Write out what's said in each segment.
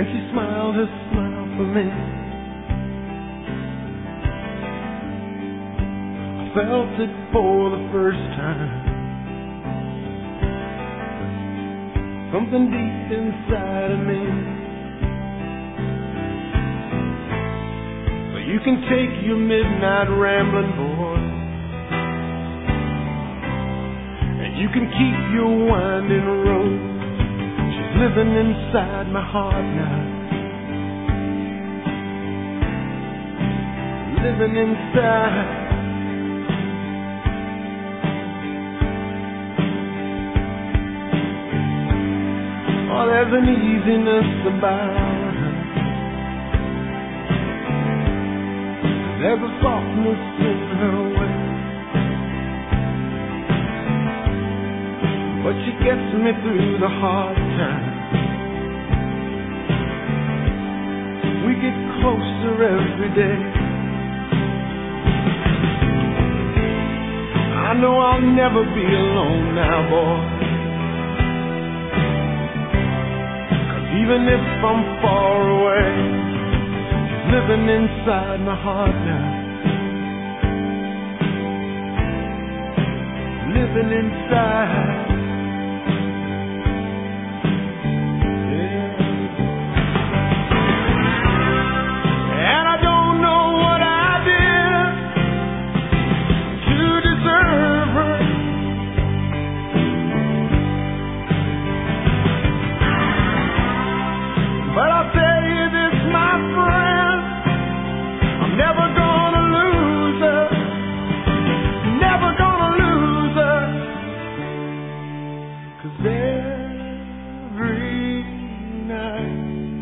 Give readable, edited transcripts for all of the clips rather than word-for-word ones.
she smiled her smile for me. I felt it for the first time. Something deep inside of me. So you can take your midnight rambling, boy, and you can keep your winding road. She's living inside my heart now. Living inside. Oh, there's an easiness about her. There's a softness in her way. But she gets me through the hard times. We get closer every day. I know I'll never be alone now, boy. Even if I'm far away, she's living inside my heart now. Living inside. Yeah. And I don't know what I did to deserve her. But I'll tell you this, my friend, I'm never gonna lose her. Never gonna lose her. 'Cause every night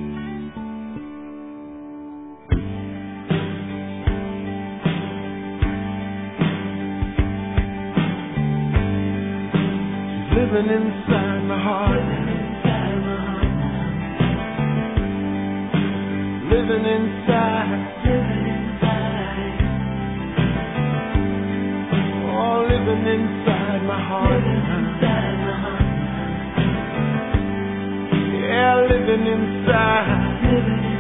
she's living inside my heart. Living inside, oh, living inside my heart, yeah, living inside.